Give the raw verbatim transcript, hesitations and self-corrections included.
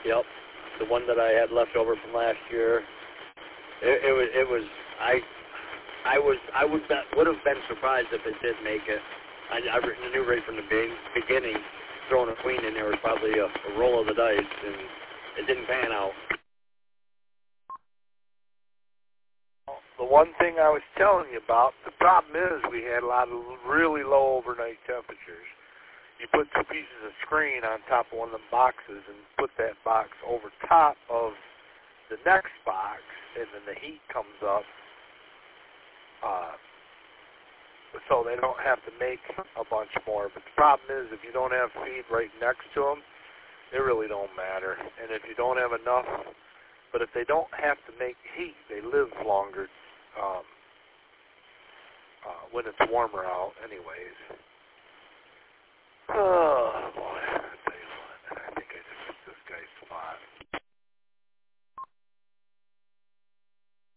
Yep. The one that I had left over from last year. It, it was. It was. I. I was. I would. Be, would have been surprised if it did make it. I, I knew right from the be- beginning, throwing a queen in there was probably a, a roll of the dice, and it didn't pan out. The one thing I was telling you about, the problem is we had a lot of really low overnight temperatures. You put two pieces of screen on top of one of them boxes and put that box over top of the next box, and then the heat comes up, uh, so they don't have to make a bunch more. But the problem is if you don't have feed right next to them, they really don't matter. And if you don't have enough, but if they don't have to make heat, they live longer um, uh, when it's warmer out anyways. Oh, boy.